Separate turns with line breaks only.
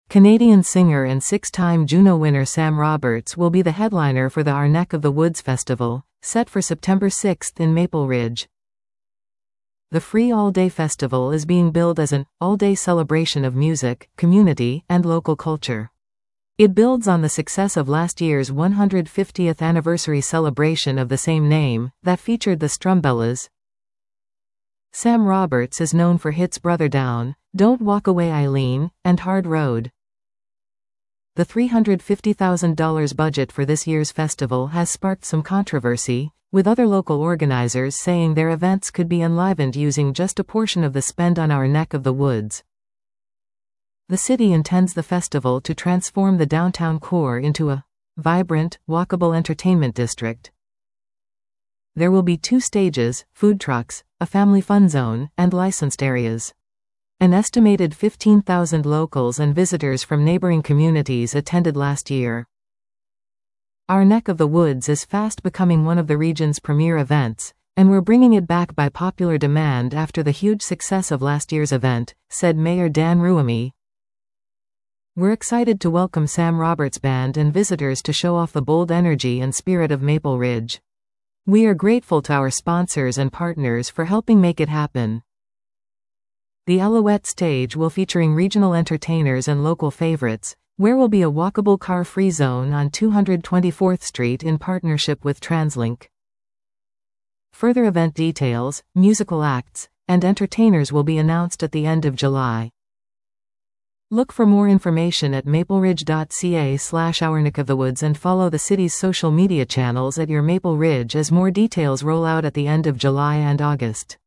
Canadian singer and six-time Juno winner Sam Roberts will be the headliner for the Our Neck of the Woods Festival, set for September 6 in Maple Ridge. The free all-day festival is being billed as an all-day celebration of music, community, and local culture. It builds on the success of last year's 150th anniversary celebration of the same name, that featured the Strumbellas. Sam Roberts is known for hits Brother Down, Don't Walk Away Eileen, and Hard Road. The $350,000 budget for this year's festival has sparked some controversy, with other local organizers saying their events could be enlivened using just a portion of the spend on Our Neck of the Woods. The city intends the festival to transform the downtown core into a vibrant, walkable entertainment district. There will be 2 stages, food trucks, a family fun zone, and licensed areas. An estimated 15,000 locals and visitors from neighboring communities attended last year. Our Neck of the Woods is fast becoming one of the region's premier events, and we're bringing it back by popular demand after the huge success of last year's event, said Mayor Dan Ruami. We're excited to welcome Sam Roberts' band and visitors to show off the bold energy and spirit of Maple Ridge. We are grateful to our sponsors and partners for helping make it happen. The Alouette stage will featuring regional entertainers and local favorites, where will be a walkable car-free zone on 224th Street in partnership with TransLink. Further event details, musical acts, and entertainers will be announced at the end of July. Look for more information at mapleridge.ca/ourneckofthewoods and follow the city's social media channels at Your Maple Ridge as more details roll out at the end of July and August.